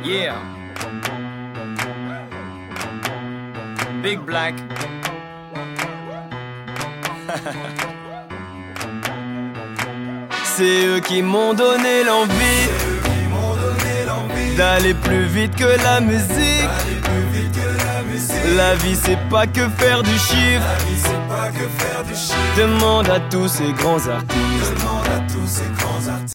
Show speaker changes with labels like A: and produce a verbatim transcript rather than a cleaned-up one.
A: Yeah. Big Black. C'est eux qui m'ont donné l'envie d'aller plus vite que la musique. La vie c'est pas que faire du chiffre. Demande à tous ces grands artistes.